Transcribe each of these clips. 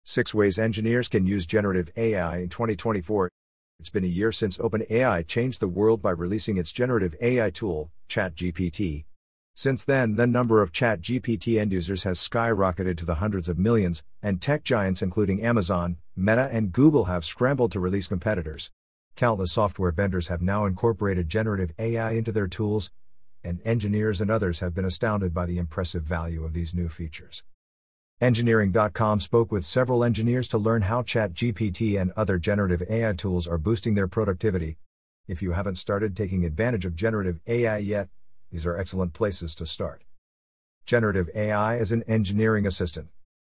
6 Ways Engineers Can Use Generative AI in 2024. It's been a year since OpenAI changed the world by releasing its generative AI tool, ChatGPT. Since then, the number of ChatGPT end users has skyrocketed to the hundreds of millions, and tech giants including Amazon, Meta, and Google have scrambled to release competitors. Countless software vendors have now incorporated generative AI into their tools, and engineers and others have been astounded by the impressive value of these new features. Engineering.com spoke with several engineers to learn how ChatGPT and other generative AI tools are boosting their productivity. If you haven't started taking advantage of generative AI yet, these are excellent places to start. Generative AI is an engineering assistant.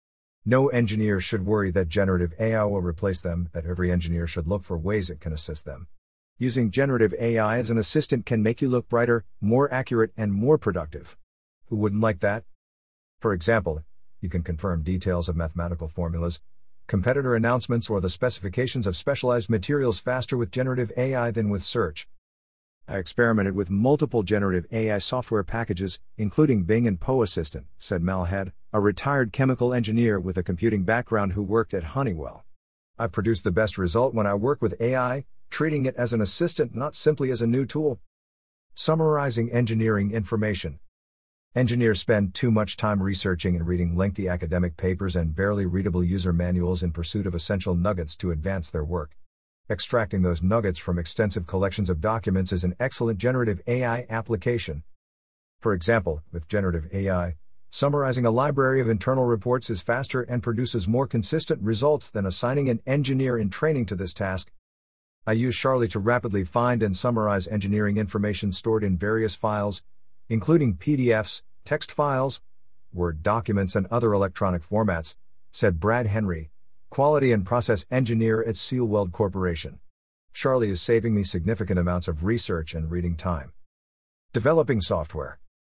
No engineer should worry that generative AI will replace them, but every engineer should look for ways it can assist them. Using generative AI as an assistant can make you look brighter, more accurate, and more productive. Who wouldn't like that? For example, you can confirm details of mathematical formulas, competitor announcements, or the specifications of specialized materials faster with generative AI than with search. I experimented with multiple generative AI software packages, including Bing and Poe Assistant, said Mal Head, a retired chemical engineer with a computing background who worked at Honeywell. I've produced the best result when I work with AI, treating it as an assistant, not simply as a new tool. Summarizing engineering information. Engineers spend too much time researching and reading lengthy academic papers and barely readable user manuals in pursuit of essential nuggets to advance their work. Extracting those nuggets from extensive collections of documents is an excellent generative AI application. For example, with generative AI, summarizing a library of internal reports is faster and produces more consistent results than assigning an engineer in training to this task. I use Charlie to rapidly find and summarize engineering information stored in various files, including PDFs, text files, Word documents, and other electronic formats, said Brad Henry, Quality and Process Engineer at Sealweld Corporation. Charlie is saving me significant amounts of research and reading time. Developing software.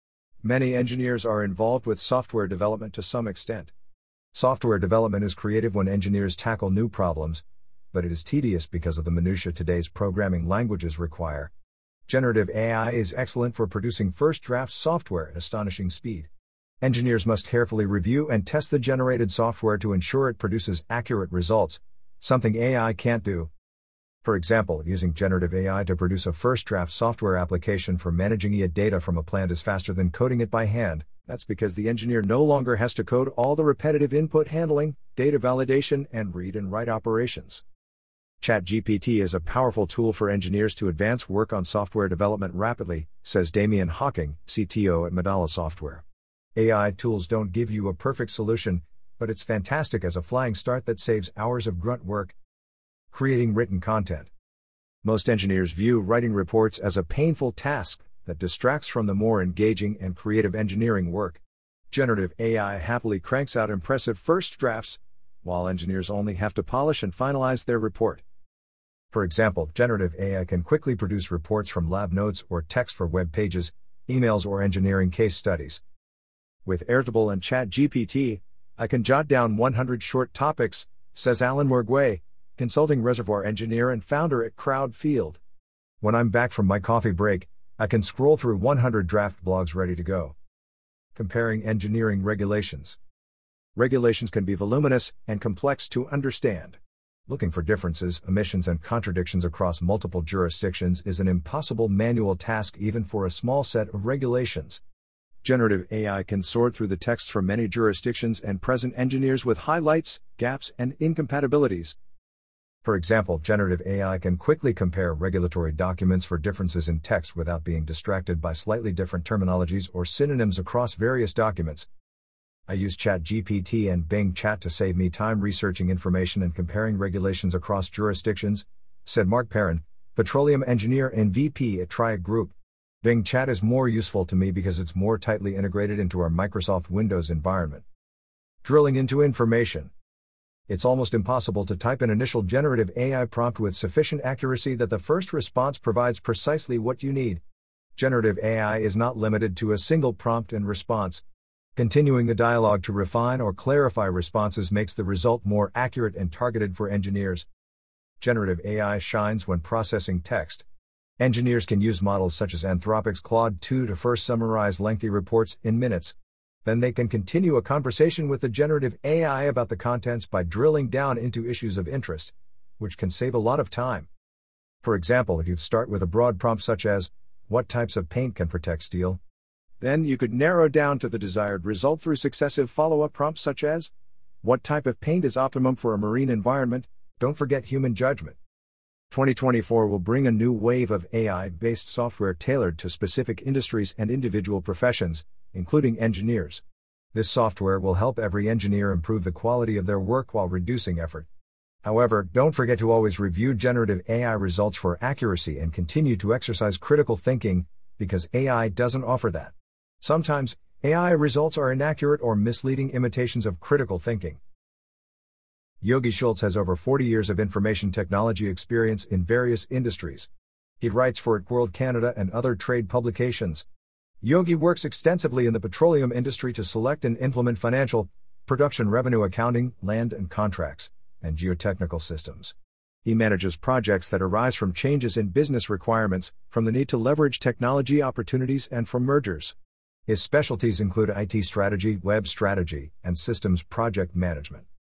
Many engineers are involved with software development to some extent. Software development is creative when engineers tackle new problems, but it is tedious because of the minutiae today's programming languages require. Generative AI is excellent for producing first-draft software at astonishing speed. Engineers must carefully review and test the generated software to ensure it produces accurate results, something AI can't do. For example, using generative AI to produce a first-draft software application for managing IA data from a plant is faster than coding it by hand. That's because the engineer no longer has to code all the repetitive input handling, data validation, and read and write operations. ChatGPT is a powerful tool for engineers to advance work on software development rapidly, says Damian Hawking, CTO at Medalla Software. AI tools don't give you a perfect solution, but it's fantastic as a flying start that saves hours of grunt work. Creating written content. Most engineers view writing reports as a painful task that distracts from the more engaging and creative engineering work. Generative AI happily cranks out impressive first drafts, while engineers only have to polish and finalize their report. For example, generative AI can quickly produce reports from lab notes or text for web pages, emails, or engineering case studies. With Airtable and ChatGPT, I can jot down 100 short topics, says Alan Morgway, consulting reservoir engineer and founder at Crowdfield. When I'm back from my coffee break, I can scroll through 100 draft blogs ready to go. Comparing engineering regulations. Regulations can be voluminous and complex to understand. Looking for differences, omissions, and contradictions across multiple jurisdictions is an impossible manual task even for a small set of regulations. Generative AI can sort through the text from many jurisdictions and present engineers with highlights, gaps, and incompatibilities. For example, generative AI can quickly compare regulatory documents for differences in text without being distracted by slightly different terminologies or synonyms across various documents. I use ChatGPT and Bing Chat to save me time researching information and comparing regulations across jurisdictions, said Mark Perrin, petroleum engineer and VP at Triad Group. Bing Chat is more useful to me because it's more tightly integrated into our Microsoft Windows environment. Drilling into information. It's almost impossible to type an initial generative AI prompt with sufficient accuracy that the first response provides precisely what you need. Generative AI is not limited to a single prompt and response. Continuing the dialogue to refine or clarify responses makes the result more accurate and targeted for engineers. Generative AI shines when processing text. Engineers can use models such as Anthropic's Claude 2 to first summarize lengthy reports in minutes. Then they can continue a conversation with the generative AI about the contents by drilling down into issues of interest, which can save a lot of time. For example, if you start with a broad prompt such as, "What types of paint can protect steel?" Then you could narrow down to the desired result through successive follow-up prompts such as, "What type of paint is optimum for a marine environment?" Don't forget human judgment. 2024 will bring a new wave of AI-based software tailored to specific industries and individual professions, including engineers. This software will help every engineer improve the quality of their work while reducing effort. However, don't forget to always review generative AI results for accuracy and continue to exercise critical thinking, because AI doesn't offer that. Sometimes, AI results are inaccurate or misleading imitations of critical thinking. Yogi Schultz has over 40 years of information technology experience in various industries. He writes for World Canada and other trade publications. Yogi works extensively in the petroleum industry to select and implement financial, production revenue accounting, land and contracts, and geotechnical systems. He manages projects that arise from changes in business requirements, from the need to leverage technology opportunities and from mergers. His specialties include IT strategy, web strategy, and systems project management.